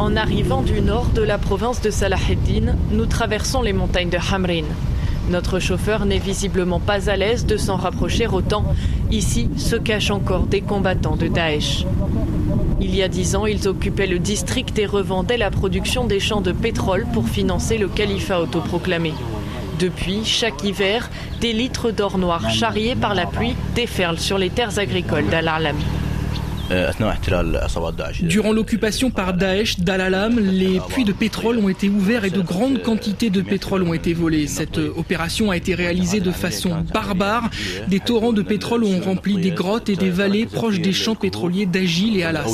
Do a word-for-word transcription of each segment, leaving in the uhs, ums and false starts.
En arrivant du nord de la province de Salah Eddin, nous traversons les montagnes de Hamrin. Notre chauffeur n'est visiblement pas à l'aise de s'en rapprocher autant. Ici se cachent encore des combattants de Daesh. Il y a dix ans, ils occupaient le district et revendaient la production des champs de pétrole pour financer le califat autoproclamé. Depuis, chaque hiver, des litres d'or noir charriés par la pluie déferlent sur les terres agricoles d'Al-Alami. Durant l'occupation par Daesh d'Al-Alam, les puits de pétrole ont été ouverts et de grandes quantités de pétrole ont été volées. Cette opération a été réalisée de façon barbare. Des torrents de pétrole ont rempli des grottes et des vallées proches des champs pétroliers d'Agil et Alas.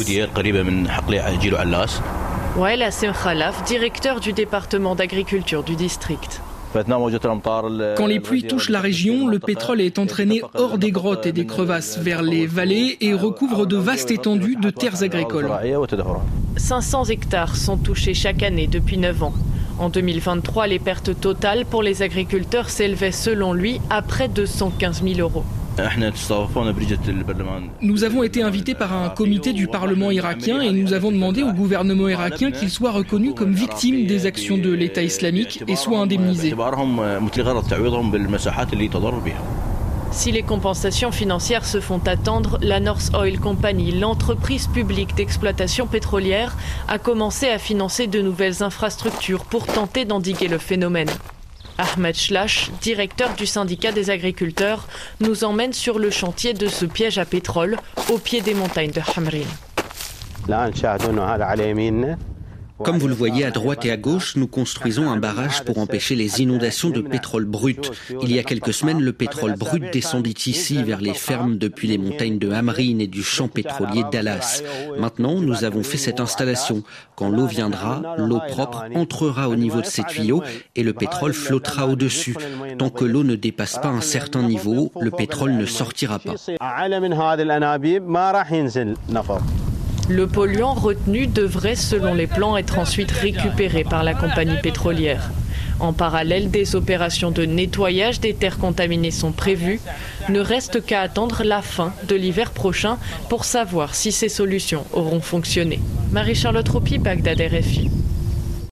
Wael Hassem Khalaf, directeur du département d'agriculture du district. Quand les pluies touchent la région, le pétrole est entraîné hors des grottes et des crevasses vers les vallées et recouvre de vastes étendues de terres agricoles. cinq cents hectares sont touchés chaque année depuis neuf ans. En deux mille vingt-trois, les pertes totales pour les agriculteurs s'élevaient selon lui à près de cent quinze mille euros. Nous avons été invités par un comité du Parlement irakien et nous avons demandé au gouvernement irakien qu'il soit reconnu comme victime des actions de l'État islamique et soit indemnisé. Si les compensations financières se font attendre, la North Oil Company, l'entreprise publique d'exploitation pétrolière, a commencé à financer de nouvelles infrastructures pour tenter d'endiguer le phénomène. Ahmed Shlash, directeur du syndicat des agriculteurs, nous emmène sur le chantier de ce piège à pétrole au pied des montagnes de Hamrin. Comme vous le voyez à droite et à gauche, nous construisons un barrage pour empêcher les inondations de pétrole brut. Il y a quelques semaines, le pétrole brut descendit ici vers les fermes depuis les montagnes de Hamrin et du champ pétrolier d'Alas. Maintenant, nous avons fait cette installation. Quand l'eau viendra, l'eau propre entrera au niveau de ces tuyaux et le pétrole flottera au-dessus. Tant que l'eau ne dépasse pas un certain niveau, le pétrole ne sortira pas. Le polluant retenu devrait, selon les plans, être ensuite récupéré par la compagnie pétrolière. En parallèle, des opérations de nettoyage des terres contaminées sont prévues. Ne reste qu'à attendre la fin de l'hiver prochain pour savoir si ces solutions auront fonctionné. Marie-Charlotte Roupi, Bagdad, R F I.